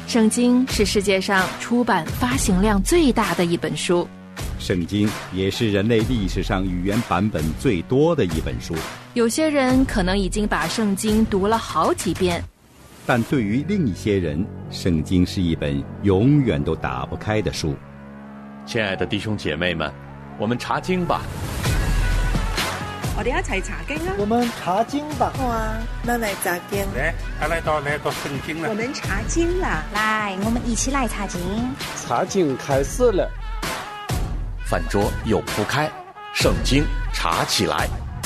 圣经是世界上出版发行量最大的一本书， 圣经也是人类历史上语言版本最多的一本书。 有些人可能已经把圣经读了好几遍， 但对于另一些人，圣经是一本永远都打不开的书。 亲爱的弟兄姐妹们，我们查经吧。 我哋一齊查經啦！ 我們查經吧！ 好啊，那來查經。 來到聖經了。 我們查經啦！ 來，我們一起來查經。 查經開始了。 飯桌又鋪開，聖經查起來。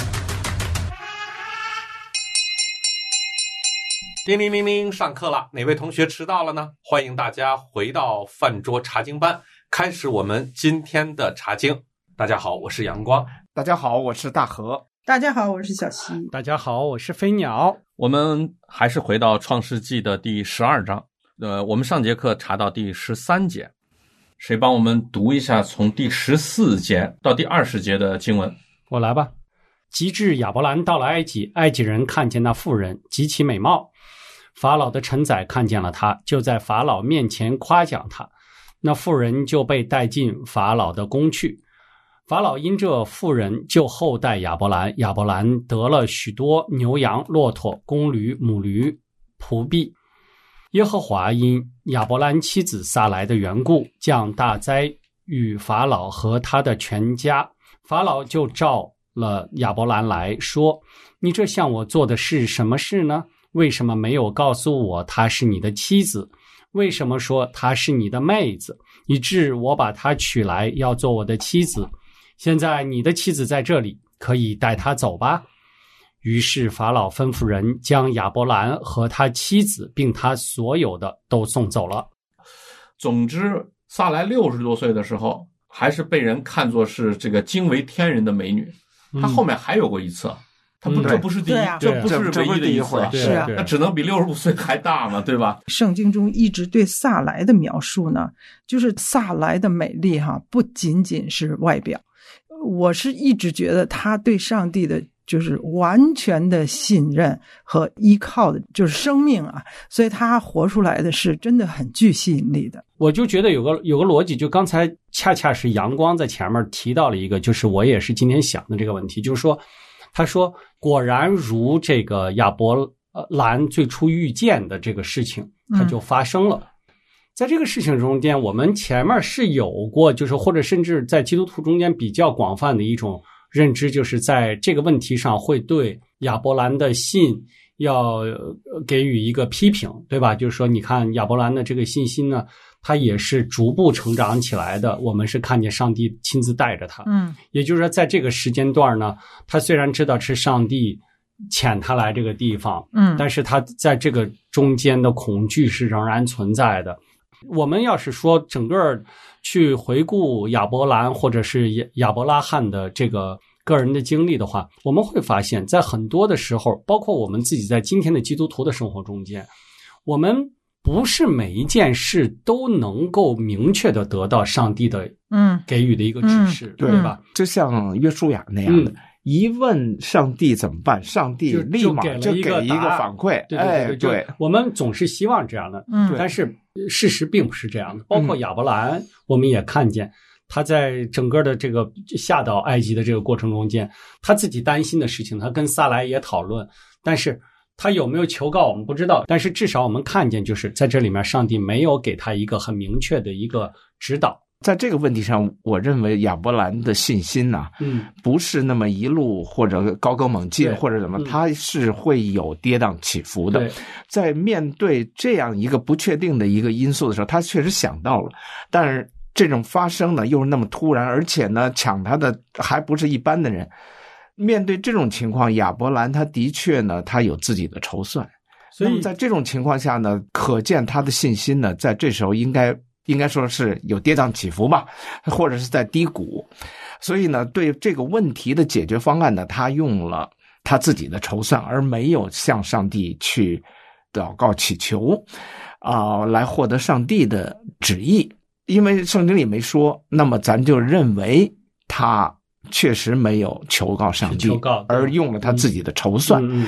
叮铃铃铃，上課了，哪位同學遲到了呢？歡迎大家回到飯桌查經班，開始我們今天的查經。大家好，我是陽光。 大家好，我是大河。 大家好，我是小溪。 大家好，我是飞鸟。 我们还是回到创世纪的第12章。我们上节课查到第13节，谁帮我们读一下从第14节到第20节的经文？ 我来吧。及至亚伯兰到了埃及，埃及人看见那妇人极其美貌，法老的臣宰看见了她，就在法老面前夸奖她。那妇人就被带进法老的宫去。法老因这妇人就厚待亚伯兰，亚伯兰得了许多牛羊、骆驼、公驴、母驴、仆婢。耶和华因亚伯兰妻子撒来的缘故，降大灾与法老和他的全家。法老就召了亚伯兰来说：“你这向我做的是什么事呢？为什么没有告诉我她是你的妻子？为什么说她是你的妹子，以致我把她娶来要做我的妻子？现在你的妻子在这里，可以带她走吧。”于是法老吩咐人将亚伯兰和他妻子并他所有的都送走了。 总之，撒来60多岁的时候，还是被人看作是这个惊为天人的美女。她后面还有过一次，这不是第一，这不是唯一的一次， 是啊， 那只能比65岁还大嘛，对吧？ 圣经中一直对撒来的描述呢，就是撒来的美丽不仅仅是外表。我是一直觉得他对上帝的就是完全的信任和依靠的就是生命所以他活出来的是真的很具吸引力的。 我就觉得有个逻辑，就刚才恰恰是阳光在前面提到了一个，就是我也是今天想的这个问题，就是说他说果然如这个亚伯兰最初预见的这个事情它就发生了。在这个事情中间，我们前面是有过，就是或者甚至在基督徒中间比较广泛的一种认知，就是在这个问题上会对亚伯兰的信要给予一个批评，对吧？就是说你看亚伯兰的这个信心呢，他也是逐步成长起来的，我们是看见上帝亲自带着他。也就是说在这个时间段呢，他虽然知道是上帝遣他来这个地方，但是他在这个中间的恐惧是仍然存在的。我们要是说整个去回顾亚伯兰或者是亚伯拉罕的这个个人的经历的话，我们会发现在很多的时候，包括我们自己在今天的基督徒的生活中间，我们不是每一件事都能够明确的得到上帝的给予的一个指示，对吧？ 就像约书亚那样的，一问上帝怎么办，上帝立马就给一个反馈。对， 我们总是希望这样的，但是事实并不是这样的。包括亚伯兰，我们也看见他在整个的这个下到埃及的这个过程中间，他自己担心的事情，他跟撒来也讨论，但是他有没有求告我们不知道，但是至少我们看见就是在这里面上帝没有给他一个很明确的一个指导。 在这个问题上，我认为亚伯兰的信心不是那么一路或者高歌猛进或者怎么，他是会有跌宕起伏的。在面对这样一个不确定的一个因素的时候，他确实想到了，但是这种发生呢又是那么突然，而且呢抢他的还不是一般的人。面对这种情况，亚伯兰他的确呢他有自己的筹算，所以在这种情况下呢，可见他的信心呢在这时候应该说是有跌宕起伏吧，或者是在低谷。所以呢，对这个问题的解决方案呢，他用了他自己的筹算，而没有向上帝去祷告祈求来获得上帝的旨意。因为圣经里没说，那么咱就认为他确实没有求告上帝，而用了他自己的筹算。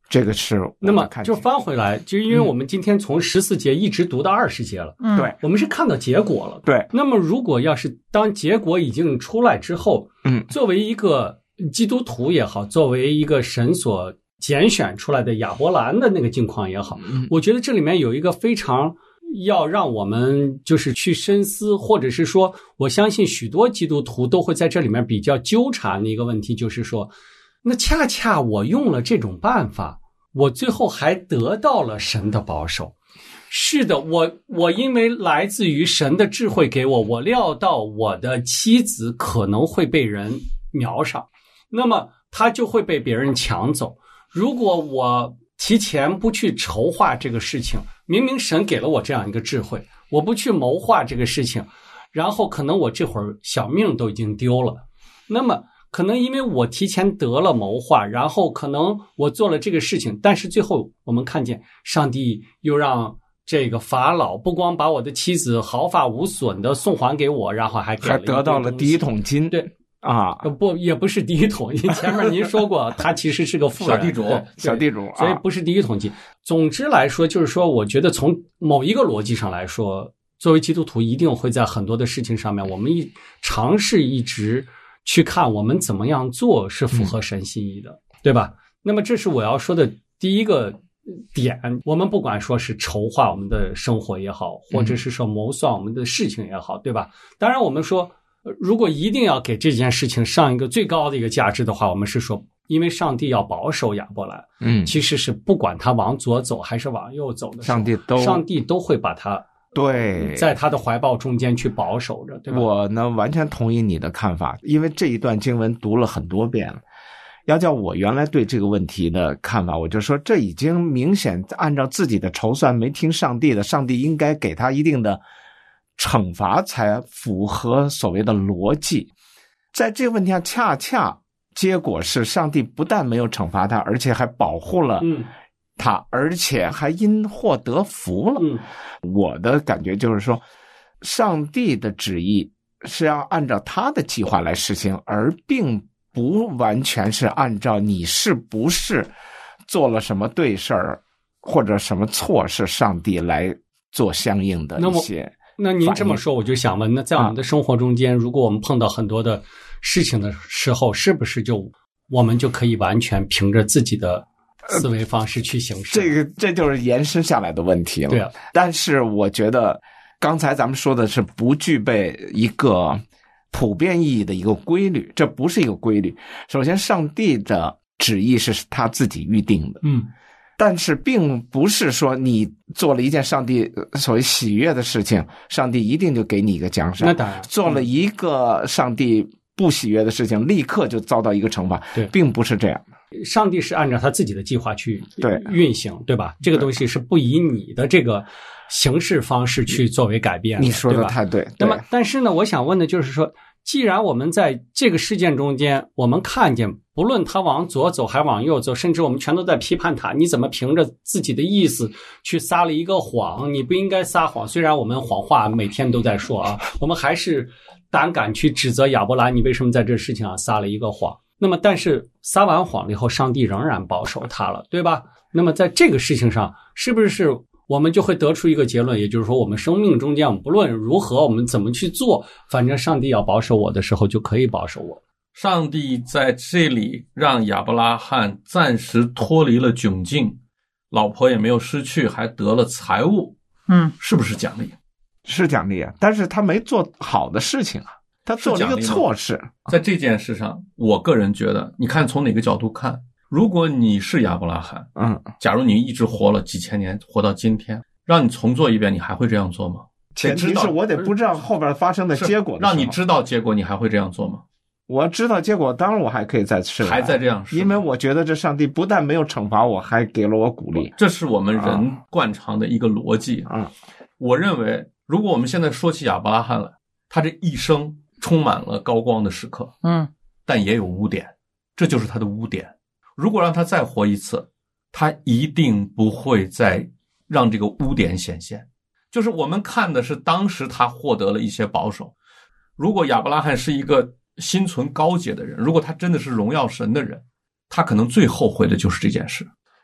这个是那么就翻回来，就因为我们今天从14节一直读到20节了， 对， 我们是看到结果了， 对。 那么如果要是当结果已经出来之后，作为一个基督徒也好，作为一个神所拣选出来的亚伯兰的那个境况也好，我觉得这里面有一个非常要让我们就是去深思，或者是说我相信许多基督徒都会在这里面比较纠缠的一个问题，就是说那恰恰我用了这种办法，我最后还得到了神的保守。是的，我因为来自于神的智慧给我，我料到我的妻子可能会被人瞄上，那么他就会被别人抢走。如果我提前不去筹划这个事情，明明神给了我这样一个智慧，我不去谋划这个事情，然后可能我这会儿小命都已经丢了。那么可能因为我提前得了谋划，然后可能我做了这个事情，但是最后我们看见上帝又让这个法老不光把我的妻子毫发无损的送还给我，然后还得到了第一桶金。 对啊， 不，也不是第一桶金。前面您说过，他其实是个富人， 小地主， 所以不是第一桶金。总之来说，就是说，我觉得从某一个逻辑上来说，作为基督徒，一定会在很多的事情上面，我们尝试一直去看我们怎么样做是符合神心意的，对吧？那么这是我要说的第一个点。我们不管说是筹划我们的生活也好，或者是说谋算我们的事情也好，对吧？当然我们说如果一定要给这件事情上一个最高的一个价值的话，我们是说因为上帝要保守亚伯兰，其实是不管他往左走还是往右走的时候，上帝都会把他对在他的怀抱中间去保守着，对吧？ 我呢完全同意你的看法，因为这一段经文读了很多遍了。要叫我原来对这个问题的看法，我就说这已经明显按照自己的筹算没听上帝的，上帝应该给他一定的惩罚才符合所谓的逻辑。在这个问题上恰恰结果是上帝不但没有惩罚他，而且还保护了他，而且还因祸得福了。我的感觉就是说上帝的旨意是要按照他的计划来实行，而并不完全是按照你是不是做了什么对事儿或者什么错事上帝来做相应的一些。 那您这么说，我就想问，那在我们的生活中间，如果我们碰到很多的事情的时候，是不是我们就可以完全凭着自己的思维方式去行事？ 这就是延伸下来的问题了。 对啊， 但是我觉得刚才咱们说的是不具备一个普遍意义的一个规律，这不是一个规律。首先，上帝的旨意是他自己预定的，但是并不是说你做了一件上帝所谓喜悦的事情，上帝一定就给你一个奖赏。 那当然， 做了一个上帝不喜悦的事情，立刻就遭到一个惩罚， 对， 并不是这样的。 上帝是按照他自己的计划去运行，对吧？这个东西是不以你的这个行事方式去作为改变的。 你说的太对。 那么，但是呢，我想问的就是说，既然我们在这个事件中间，我们看见不论他往左走还往右走，甚至我们全都在批判他，你怎么凭着自己的意思去撒了一个谎？你不应该撒谎。虽然我们谎话每天都在说啊，我们还是胆敢去指责亚伯兰，你为什么在这事情上撒了一个谎？那么但是撒完谎了以后，上帝仍然保守他了，对吧？那么在这个事情上，是不是我们就会得出一个结论，也就是说我们生命中间我们不论如何我们怎么去做，反正上帝要保守我的时候就可以保守我。 上帝在这里让亚伯拉罕暂时脱离了窘境，老婆也没有失去，还得了财物，是不是奖励？ 是奖励啊，但是他没做好的事情啊，他做了一个错事。 在这件事上，我个人觉得，你看从哪个角度看，如果你是亚伯拉罕，假如你一直活了几千年，活到今天，让你重做一遍，你还会这样做吗？ 前提是我得不知道后边发生的结果的时候， 让你知道结果，你还会这样做吗？ 我知道结果，当然我还可以再试， 还在这样试， 因为我觉得这上帝不但没有惩罚我，还给了我鼓励。 这是我们人惯常的一个逻辑。我认为，如果我们现在说起亚伯拉罕来，他这一生充满了高光的时刻，但也有污点，这就是他的污点。如果让他再活一次，他一定不会再让这个污点显现。就是我们看的是当时他获得了一些保守。如果亚伯拉罕是一个心存高洁的人，如果他真的是荣耀神的人，他可能最后悔的就是这件事。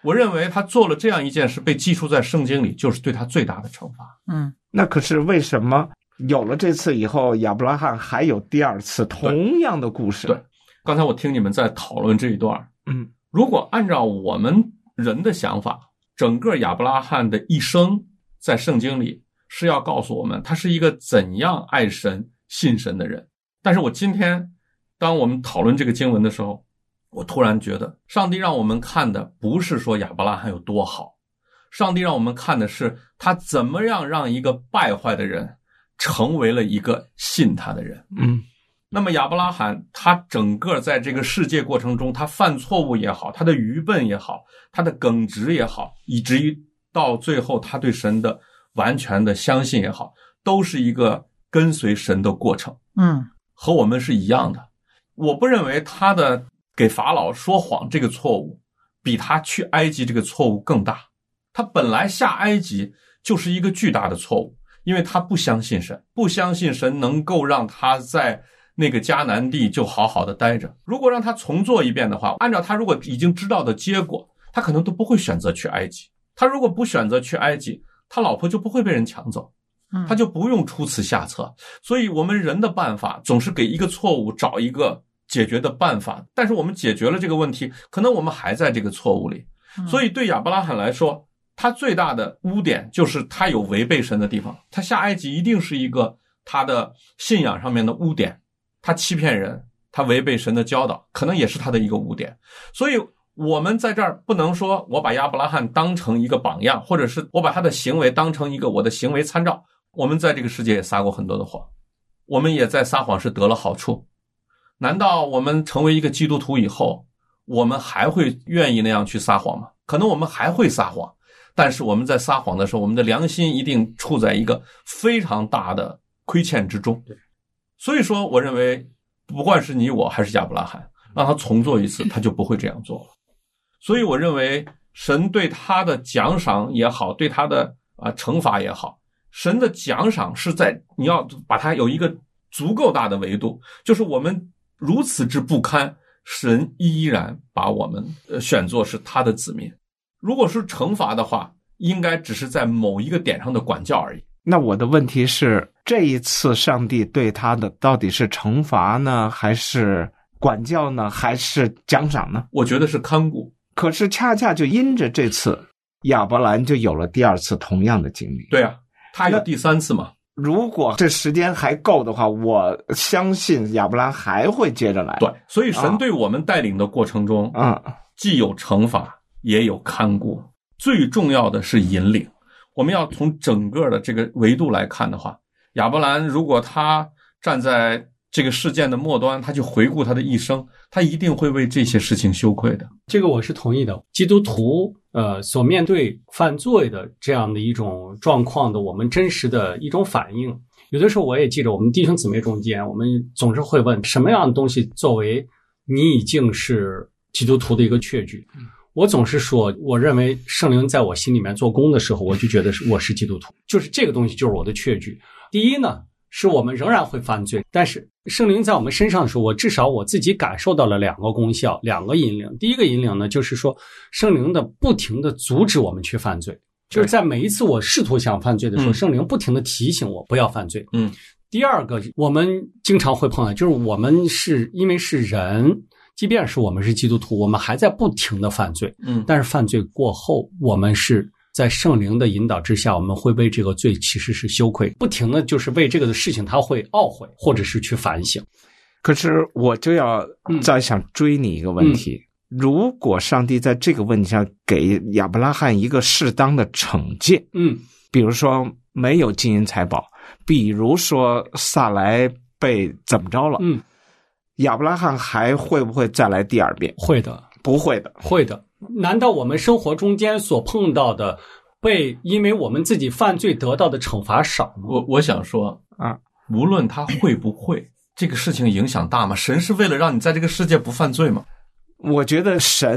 我认为他做了这样一件事，被记述在圣经里，就是对他最大的惩罚。 那可是为什么有了这次以后，亚伯拉罕还有第二次同样的故事？ 对，刚才我听你们在讨论这一段，如果按照我们人的想法，整个亚伯拉罕的一生在圣经里是要告诉我们他是一个怎样爱神信神的人。但是我今天当我们讨论这个经文的时候，我突然觉得上帝让我们看的不是说亚伯拉罕有多好，上帝让我们看的是他怎么样让一个败坏的人成为了一个信他的人。那么亚伯拉罕他整个在这个世界过程中，他犯错误也好，他的愚笨也好，他的耿直也好，以至于到最后他对神的完全的相信也好，都是一个跟随神的过程。和我们是一样的。我不认为他的给法老说谎这个错误比他去埃及这个错误更大。他本来下埃及就是一个巨大的错误，因为他不相信神，不相信神能够让他在那个迦南地就好好的待着。如果让他重做一遍的话，按照他如果已经知道的结果，他可能都不会选择去埃及。他如果不选择去埃及，他老婆就不会被人抢走，他就不用出此下策。所以我们人的办法总是给一个错误找一个解决的办法，但是我们解决了这个问题，可能我们还在这个错误里。所以对亚伯拉罕来说，他最大的污点就是他有违背神的地方。他下埃及一定是一个他的信仰上面的污点，他欺骗人，他违背神的教导，可能也是他的一个污点。所以我们在这儿不能说我把亚伯拉罕当成一个榜样，或者是我把他的行为当成一个我的行为参照。我们在这个世界也撒过很多的谎，我们也在撒谎是得了好处。难道我们成为一个基督徒以后，我们还会愿意那样去撒谎吗？可能我们还会撒谎，但是我们在撒谎的时候，我们的良心一定处在一个非常大的亏欠之中。所以说我认为不管是你我还是亚伯拉罕，让他重做一次，他就不会这样做了。所以我认为神对他的奖赏也好，对他的惩罚也好，神的奖赏是在你要把它有一个足够大的维度，就是我们如此之不堪，神依然把我们选作是他的子民。如果是惩罚的话，应该只是在某一个点上的管教而已。 那我的问题是，这一次上帝对他的到底是惩罚呢，还是管教呢，还是奖赏呢？ 我觉得是看顾。 可是恰恰就因着这次，亚伯兰就有了第二次同样的经历。 对啊，他有第三次嘛。 如果这时间还够的话，我相信亚伯兰还会接着来。 对，所以神对我们带领的过程中，既有惩罚，也有看顾，最重要的是引领。我们要从整个的这个维度来看的话，亚伯兰如果他站在这个事件的末端，他去回顾他的一生，他一定会为这些事情羞愧的。 这个我是同意的。基督徒所面对犯罪的这样的一种状况的我们真实的一种反应，有的时候我也记着我们弟兄姊妹中间，我们总是会问什么样的东西作为你已经是基督徒的一个确据。我总是说，我认为圣灵在我心里面做工的时候，我就觉得我是基督徒，就是这个东西就是我的确据。第一呢，是我们仍然会犯罪，但是圣灵在我们身上的时候，至少我自己感受到了两个功效，两个引领。第一个引领呢，就是说圣灵的不停的阻止我们去犯罪，就是在每一次我试图想犯罪的时候，圣灵不停的提醒我不要犯罪。第二个我们经常会碰到，就是我们是因为是人，即便是我们是基督徒，我们还在不停的犯罪。但是犯罪过后，我们是在圣灵的引导之下，我们会为这个罪其实是羞愧，不停的就是为这个的事情他会懊悔，或者是去反省。 可是我就要再想追你一个问题，如果上帝在这个问题上给亚伯拉罕一个适当的惩戒，比如说没有金银财宝，比如说撒莱被怎么着了，亚伯拉罕还会不会再来第二遍？ 会的。 不会的。 会的。难道我们生活中间所碰到的因为我们自己犯罪得到的惩罚少吗？ 我想说无论他会不会，这个事情影响大吗？神是为了让你在这个世界不犯罪吗？ 我觉得神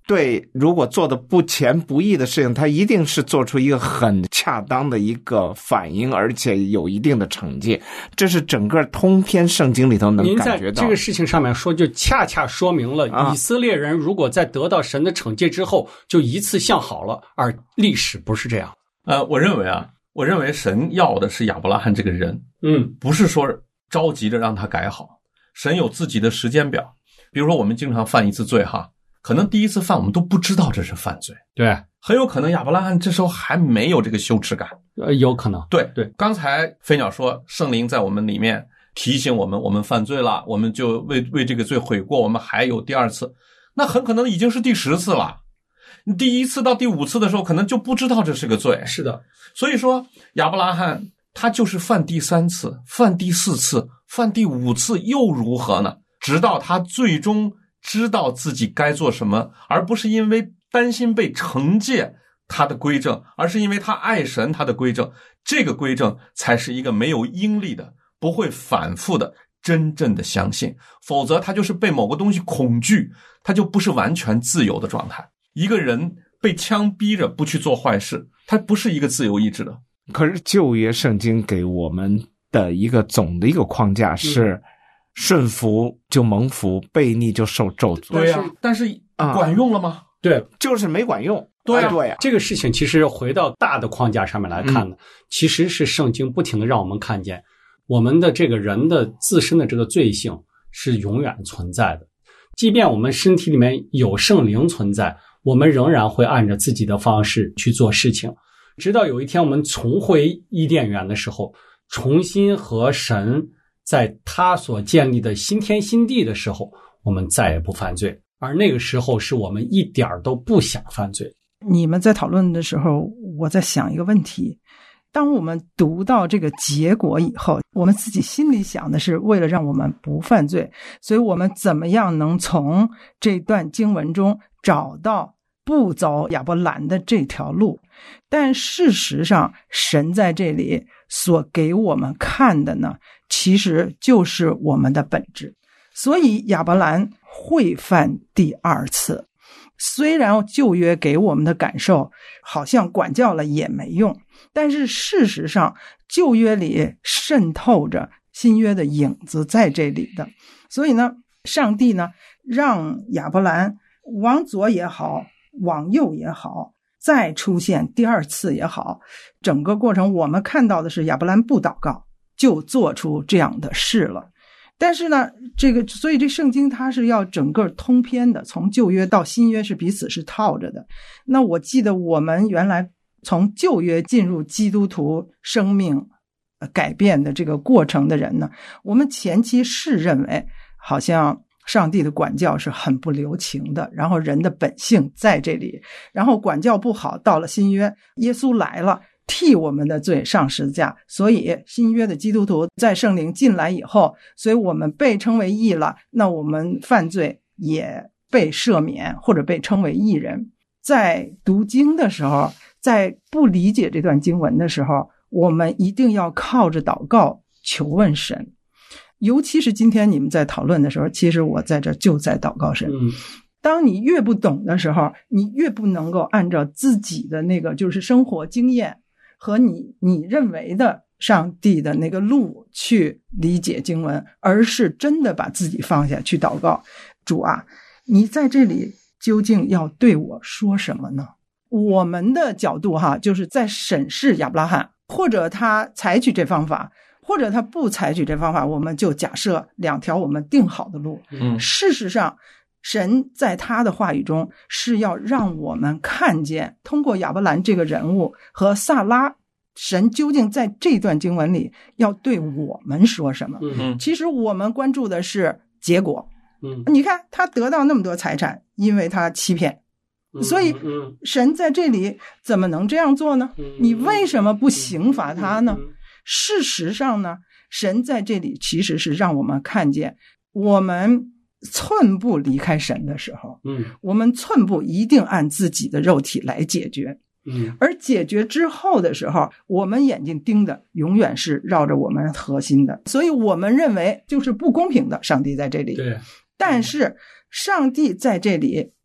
对如果做的不前不义的事情，他一定是做出一个很恰当的一个反应，而且有一定的惩戒。这是整个通篇圣经里头能感觉到。 您在这个事情上面说，就恰恰说明了以色列人如果在得到神的惩戒之后就一次向好了，而历史不是这样。 我认为神要的是亚伯拉罕这个人，不是说着急着让他改好。神有自己的时间表，比如说我们经常犯一次罪哈，可能第一次犯我们都不知道这是犯罪， 对， 很有可能亚伯拉罕这时候还没有这个羞耻感， 有可能， 对。刚才飞鸟说圣灵在我们里面提醒我们犯罪了，我们就为这个罪悔过，我们还有第二次，那很可能已经是第10次了。你第1次到第5次的时候可能就不知道这是个罪。 是的， 所以说亚伯拉罕他就是犯第3次，犯第4次，犯第5次又如何呢？直到他最终知道自己该做什么，而不是因为担心被惩戒他的规正，而是因为他爱神他的规正，这个规正才是一个没有应力的，不会反复的真正的相信，否则他就是被某个东西恐惧，他就不是完全自由的状态。一个人被枪逼着不去做坏事，他不是一个自由意志的。 可是旧约圣经给我们的一个总的一个框架是顺服就蒙福，悖逆就受咒诅。 对呀，但是管用了吗？ 对，就是没管用。对呀， 这个事情其实回到大的框架上面来看呢，其实是圣经不停的让我们看见我们的这个人的自身的这个罪性是永远存在的，即便我们身体里面有圣灵存在，我们仍然会按照自己的方式去做事情，直到有一天我们重回伊甸园的时候，重新和神在他所建立的新天新地的时候，我们再也不犯罪，而那个时候是我们一点都不想犯罪。 你们在讨论的时候，我在想一个问题，当我们读到这个结果以后，我们自己心里想的是为了让我们不犯罪，所以我们怎么样能从这段经文中找到不走亚伯兰的这条路。但事实上神在这里所给我们看的呢，其实就是我们的本质。所以亚伯兰会犯第2次，虽然旧约给我们的感受好像管教了也没用，但是事实上旧约里渗透着新约的影子在这里的。所以呢，上帝呢让亚伯兰往左也好，往右也好，再出现第2次也好，整个过程我们看到的是亚伯兰不祷告就做出这样的事了。但是呢，所以这圣经它是要整个通篇的，从旧约到新约是彼此是套着的。那我记得我们原来从旧约进入基督徒生命改变的这个过程的人呢，我们前期是认为好像上帝的管教是很不留情的，然后人的本性在这里，然后管教不好，到了新约耶稣来了替我们的罪上十字架，所以新约的基督徒在圣灵进来以后，所以我们被称为义了，那我们犯罪也被赦免或者被称为义人。在读经的时候，在不理解这段经文的时候，我们一定要靠着祷告求问神。尤其是今天你们在讨论的时候，其实我在这就在祷告神。当你越不懂的时候，你越不能够按照自己的那个就是生活经验和你认为的上帝的那个路去理解经文，而是真的把自己放下去祷告。主啊，你在这里究竟要对我说什么呢？我们的角度就是在审视亚伯拉罕，或者他采取这方法，或者他不采取这方法，我们就假设2条我们定好的路。事实上神在他的话语中是要让我们看见，通过亚伯兰这个人物和撒拉，神究竟在这段经文里要对我们说什么。其实我们关注的是结果。你看他得到那么多财产，因为他欺骗，所以神在这里怎么能这样做呢？你为什么不刑罚他呢？事实上呢，神在这里其实是让我们看见，我们寸步离开神的时候，我们寸步一定按自己的肉体来解决。而解决之后的时候，我们眼睛盯的永远是绕着我们核心的，所以我们认为就是不公平的，上帝在这里。对，但是上帝在这里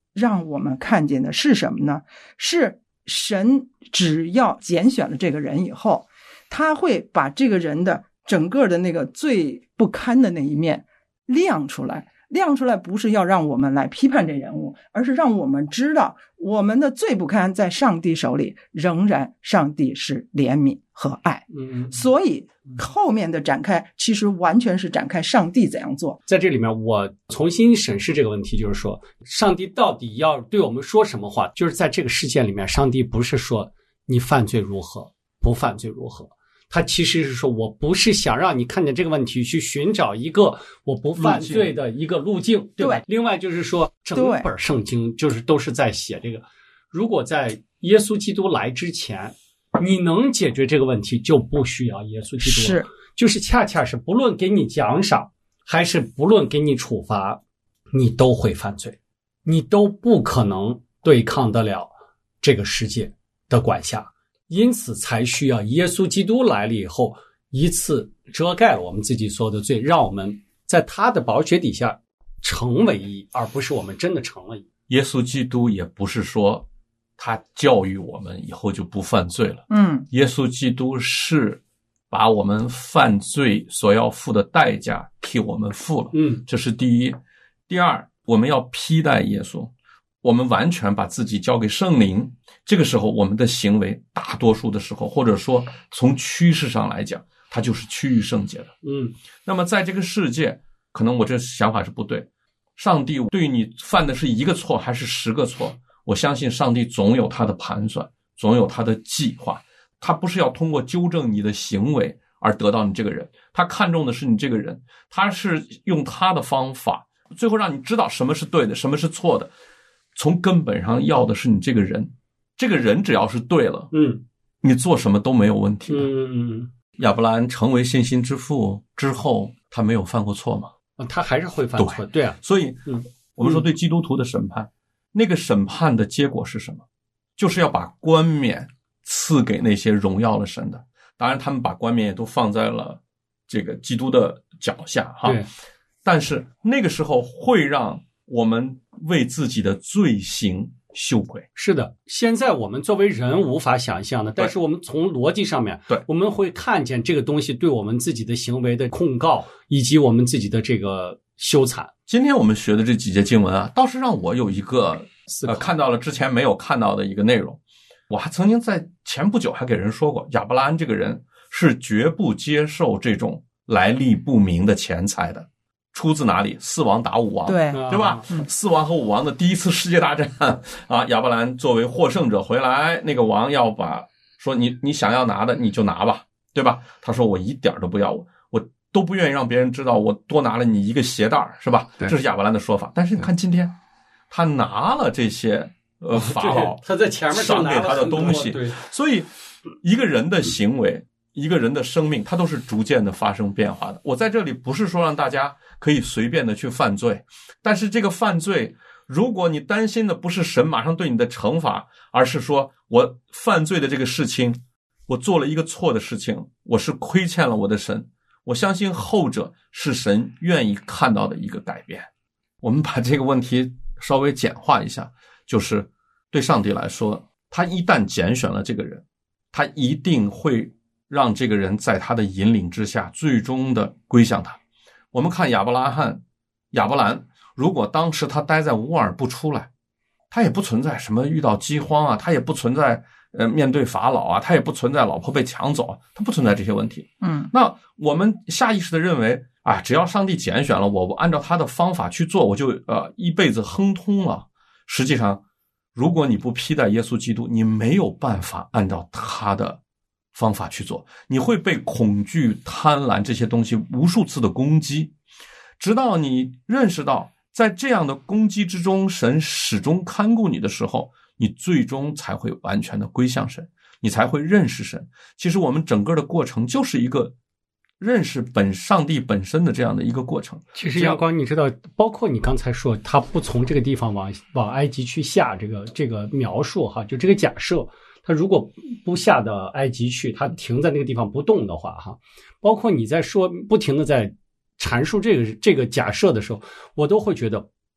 让我们看见的是什么呢？是神只要拣选了这个人以后，他会把这个人的整个的那个最不堪的那一面亮出来。亮出来不是要让我们来批判这人物，而是让我们知道我们的最不堪在上帝手里，仍然上帝是怜悯和爱。所以后面的展开其实完全是展开上帝怎样做。 在这里面我重新审视这个问题，就是说上帝到底要对我们说什么话。就是在这个事件里面，上帝不是说你犯罪如何不犯罪如何，他其实是说我不是想让你看见这个问题去寻找一个我不犯罪的一个路径，对吧？另外就是说整本圣经就是都是在写这个，如果在耶稣基督来之前你能解决这个问题，就不需要耶稣基督了。就是恰恰是不论给你奖赏还是不论给你处罚，你都会犯罪，你都不可能对抗得了这个世界的管辖。因此才需要耶稣基督来了以后，一次遮盖了我们自己所有的罪，让我们在他的宝血底下成为义，而不是我们真的成了义。 耶稣基督也不是说他教育我们以后就不犯罪了。耶稣基督是把我们犯罪所要付的代价替我们付了。这是第一。第二，我们要披戴耶稣，我们完全把自己交给圣灵，这个时候我们的行为大多数的时候，或者说从趋势上来讲，它就是趋于圣洁的。那么在这个世界，可能我这想法是不对，上帝对你犯的是一个错还是10个错，我相信上帝总有他的盘算，总有他的计划，他不是要通过纠正你的行为而得到你这个人，他看重的是你这个人，他是用他的方法最后让你知道什么是对的，什么是错的，从根本上要的是你这个人，这个人只要是对了，你做什么都没有问题的。亚伯兰成为信心之父之后，他没有犯过错吗？ 他还是会犯错，对啊。 所以我们说对基督徒的审判，那个审判的结果是什么？就是要把冠冕赐给那些荣耀了神的。当然他们把冠冕也都放在了这个基督的脚下哈。 对。 但是那个时候会让我们为自己的罪行羞愧。 是的，现在我们作为人无法想象的，但是我们从逻辑上面， 对， 我们会看见这个东西对我们自己的行为的控告，以及我们自己的这个羞惭。 今天我们学的这几节经文啊，倒是让我有一个看到了之前没有看到的一个内容。我还曾经在前不久还给人说过，亚伯拉罕这个人是绝不接受这种来历不明的钱财的。出自哪里？4王打5王，对吧？4王和5王的第一次世界大战啊，亚伯兰作为获胜者回来，那个王要把说你想要拿的你就拿吧，对吧？他说我一点都不要，我都不愿意让别人知道我多拿了你一个鞋带，是吧？这是亚伯兰的说法。但是你看今天，他拿了这些法老他在前面赏给他的东西，所以一个人的行为，一个人的生命，它都是逐渐的发生变化的。我在这里不是说让大家可以随便的去犯罪，但是这个犯罪，如果你担心的不是神马上对你的惩罚，而是说我犯罪的这个事情，我做了一个错的事情，我是亏欠了我的神，我相信后者是神愿意看到的一个改变。我们把这个问题稍微简化一下，就是对上帝来说，他一旦拣选了这个人，他一定会让这个人在他的引领之下最终的归向他。我们看亚伯兰，如果当时他待在乌尔不出来，他也不存在什么遇到饥荒啊，他也不存在面对法老啊，他也不存在老婆被抢走啊，他不存在这些问题。那我们下意识的认为啊，只要上帝拣选了我按照他的方法去做，我就一辈子亨通了。实际上，如果你不披戴耶稣基督，你没有办法按照他的方法去做，你会被恐惧、贪婪这些东西无数次的攻击，直到你认识到在这样的攻击之中，神始终看顾你的时候，你最终才会完全的归向神，你才会认识神。其实我们整个的过程就是一个认识上帝本身的这样的一个过程。 其实阳光，你知道，包括你刚才说他不从这个地方往埃及去下这个描述哈，就这个假设，他如果不下到埃及去，他停在那个地方不动的话哈，包括你在说不停的在阐述这个假设的时候，我都会觉得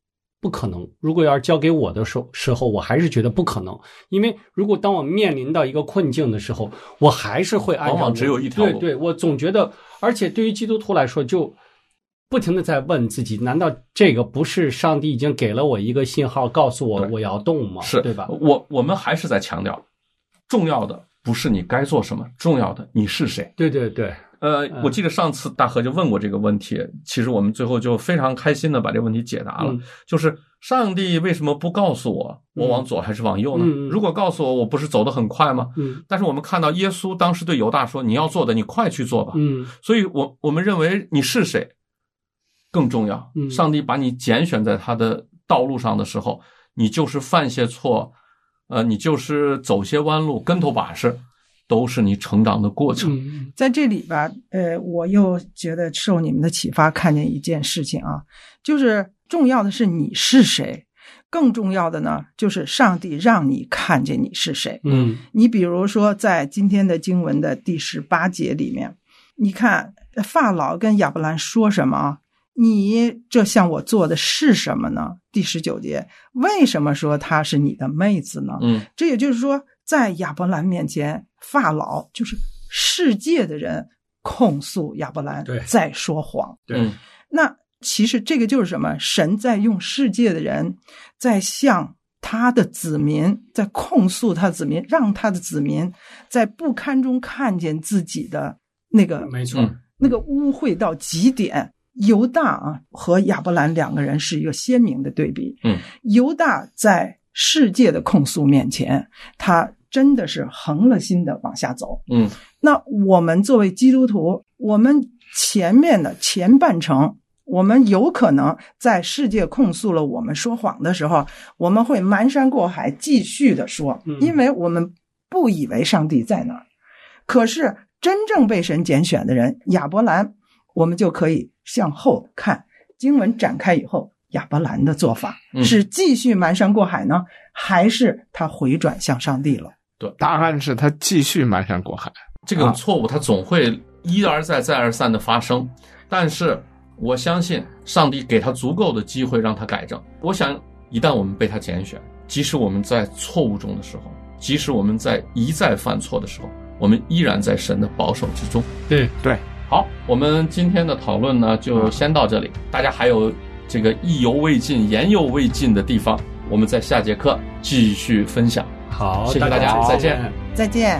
不可能。如果要是交给我的时候，我还是觉得不可能。因为如果当我面临到一个困境的时候，我还是会按照往往只有一条路。 对，我总觉得，而且对于基督徒来说，就不停的在问自己，难道这个不是上帝已经给了我一个信号，告诉我我要动吗？ 是， 对吧？ 我们还是在强调，重要的不是你该做什么，重要的你是谁。 对对对。 我记得上次大河就问过这个问题，其实我们最后就非常开心的把这个问题解答了，就是上帝为什么不告诉我往左还是往右呢？如果告诉我不是走得很快吗？但是我们看到耶稣当时对犹大说，你要做的你快去做吧。所以我们认为你是谁更重要。上帝把你拣选在他的道路上的时候，你就是犯些错，你就是走些弯路，跟头把式都是你成长的过程。 在这里吧，我又觉得受你们的启发，看见一件事情啊，就是重要的是你是谁，更重要的呢，就是上帝让你看见你是谁。你比如说在今天的经文的第18节里面，你看法老跟亚伯兰说什么？你这向我做的是什么呢？第19节，为什么说她是你的妹子呢？这也就是说，在亚伯兰面前，法老就是世界的人控诉亚伯兰在说谎。 对， 那其实这个就是什么？神在用世界的人在向他的子民，在控诉他的子民，让他的子民在不堪中看见自己的那个， 没错， 那个污秽到极点。犹大和亚伯兰两个人是一个鲜明的对比。犹大在世界的控诉面前，他真的是横了心的往下走。那我们作为基督徒，我们前面的前半程，我们有可能在世界控诉了我们说谎的时候，我们会瞒山过海继续的说，因为我们不以为上帝在那儿。可是真正被神拣选的人，亚伯兰，我们就可以向后看，经文展开以后，亚伯兰的做法是继续瞒山过海呢，还是他回转向上帝了？ 对，答案是他继续瞒山过海。 这个错误他总会一而再再而三的发生，但是我相信上帝给他足够的机会让他改正。我想一旦我们被他拣选，即使我们在错误中的时候，即使我们在一再犯错的时候，我们依然在神的保守之中。 对。 好，我们今天的讨论呢就先到这里，大家还有这个意犹未尽言犹未尽的地方，我们在下节课继续分享。 好， 谢谢大家，再见。 再见。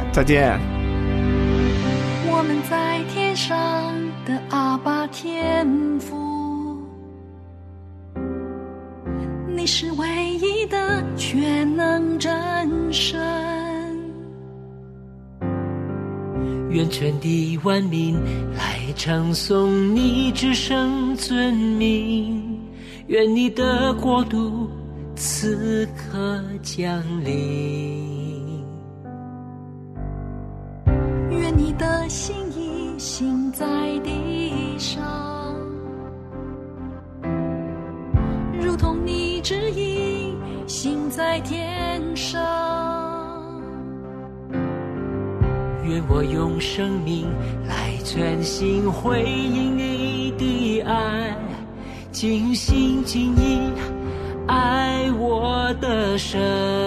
我们在天上的阿爸天父，你是唯一的全能真神， 愿全地万民来唱颂你至圣尊名，愿你的国度此刻降临， 愿你的心意行在地上，如同你旨意行在天上。 愿我用生命来全心回应你的爱，尽心尽意爱我的神。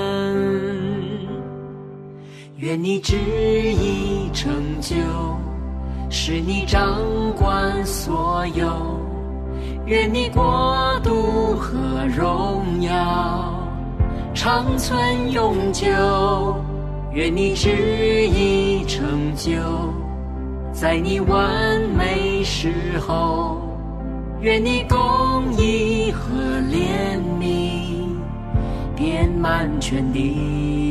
愿你旨意成就，使你掌管所有。愿你国度和荣耀长存永久。愿你旨意成就，在你完美时候。愿你公义和怜悯遍满全地。